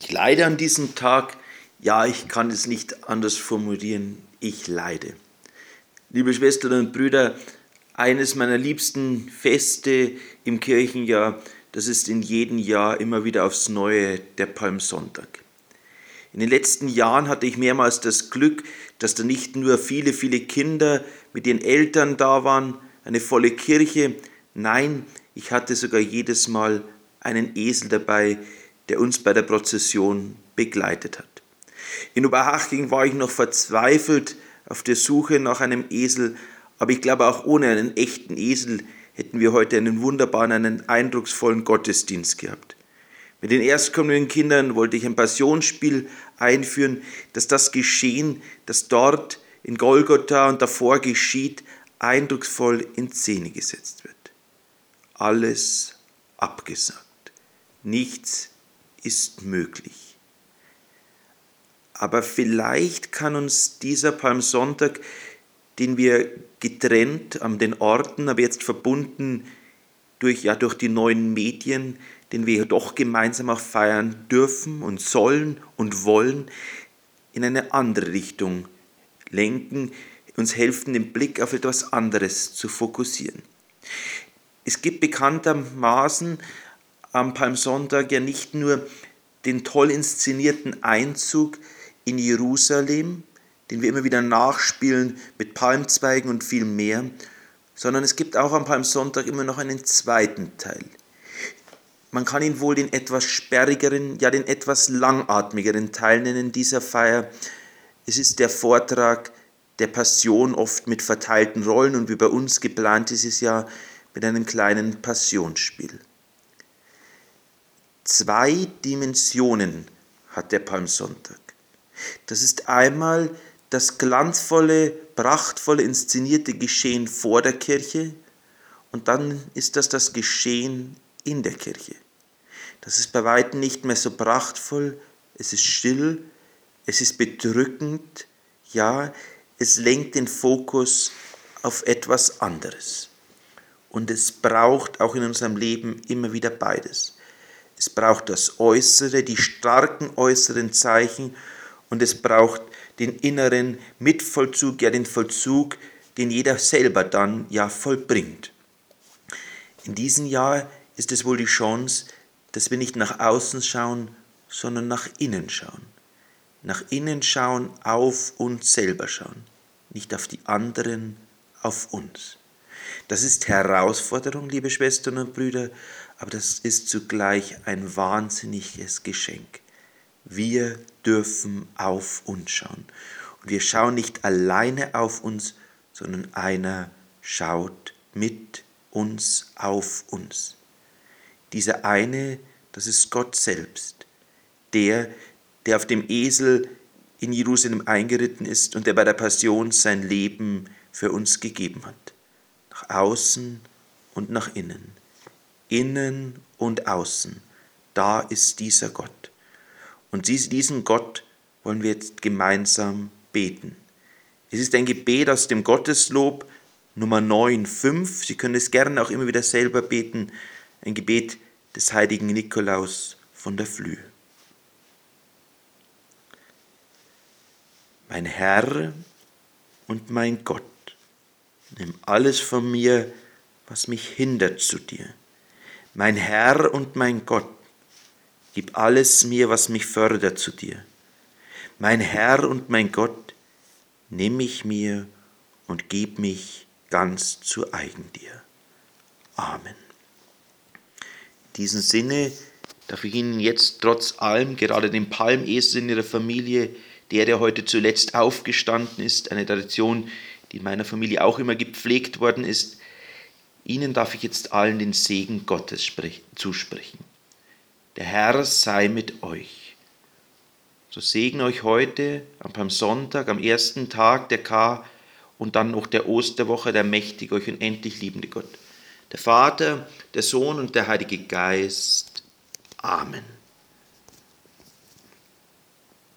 Ich leide an diesem Tag, ja, ich kann es nicht anders formulieren, ich leide. Liebe Schwestern und Brüder, eines meiner liebsten Feste im Kirchenjahr, das ist in jedem Jahr immer wieder aufs Neue der Palmsonntag. In den letzten Jahren hatte ich mehrmals das Glück, dass da nicht nur viele, viele Kinder mit ihren Eltern da waren, eine volle Kirche, nein, ich hatte sogar jedes Mal einen Esel dabei, der uns bei der Prozession begleitet hat. In Oberhaching war ich noch verzweifelt auf der Suche nach einem Esel, aber ich glaube, auch ohne einen echten Esel hätten wir heute einen wunderbaren, einen eindrucksvollen Gottesdienst gehabt. Mit den erstkommenden Kindern wollte ich ein Passionsspiel einführen, dass das Geschehen, das dort in Golgotha und davor geschieht, eindrucksvoll in Szene gesetzt wird. Alles abgesagt. Nichts ist möglich. Aber vielleicht kann uns dieser Palmsonntag, den wir getrennt an den Orten, aber jetzt verbunden durch die neuen Medien, den wir doch gemeinsam auch feiern dürfen und sollen und wollen, in eine andere Richtung lenken, uns helfen, den Blick auf etwas anderes zu fokussieren. Es gibt bekanntermaßen am Palmsonntag ja nicht nur den toll inszenierten Einzug in Jerusalem, den wir immer wieder nachspielen mit Palmzweigen und viel mehr, sondern es gibt auch am Palmsonntag immer noch einen zweiten Teil. Man kann ihn wohl den etwas sperrigeren, ja den etwas langatmigeren Teil nennen dieser Feier. Es ist der Vortrag der Passion, oft mit verteilten Rollen und wie bei uns geplant dieses Jahr mit einem kleinen Passionsspiel. 2 Dimensionen hat der Palmsonntag. Das ist einmal das glanzvolle, prachtvolle, inszenierte Geschehen vor der Kirche und dann ist das Geschehen in der Kirche. Das ist bei weitem nicht mehr so prachtvoll, es ist still, es ist bedrückend, ja, es lenkt den Fokus auf etwas anderes. Und es braucht auch in unserem Leben immer wieder beides. Es braucht das Äußere, die starken äußeren Zeichen und es braucht den inneren Mitvollzug, ja den Vollzug, den jeder selber dann ja vollbringt. In diesem Jahr ist es wohl die Chance, dass wir nicht nach außen schauen, sondern nach innen schauen. Nach innen schauen, auf uns selber schauen, nicht auf die anderen, auf uns. Das ist Herausforderung, liebe Schwestern und Brüder, aber das ist zugleich ein wahnsinniges Geschenk. Wir dürfen auf uns schauen. Und wir schauen nicht alleine auf uns, sondern einer schaut mit uns auf uns. Dieser eine, das ist Gott selbst, der auf dem Esel in Jerusalem eingeritten ist und der bei der Passion sein Leben für uns gegeben hat. Nach außen und nach innen. Innen und außen. Da ist dieser Gott. Und diesen Gott wollen wir jetzt gemeinsam beten. Es ist ein Gebet aus dem Gotteslob Nummer 9,5. Sie können es gerne auch immer wieder selber beten. Ein Gebet des heiligen Nikolaus von der Flüe. Mein Herr und mein Gott, nimm alles von mir, was mich hindert zu dir. Mein Herr und mein Gott, gib alles mir, was mich fördert zu dir. Mein Herr und mein Gott, nimm mich mir und gib mich ganz zu eigen dir. Amen. In diesem Sinne darf ich Ihnen jetzt trotz allem, gerade dem Palmesel in Ihrer Familie, der heute zuletzt aufgestanden ist, eine Tradition, die in meiner Familie auch immer gepflegt worden ist, Ihnen darf ich jetzt allen den Segen Gottes zusprechen. Der Herr sei mit euch. So segne euch heute am Palmsonntag, am ersten Tag der Kar und dann noch der Osterwoche, der mächtig euch unendlich liebende Gott. Der Vater, der Sohn und der Heilige Geist. Amen.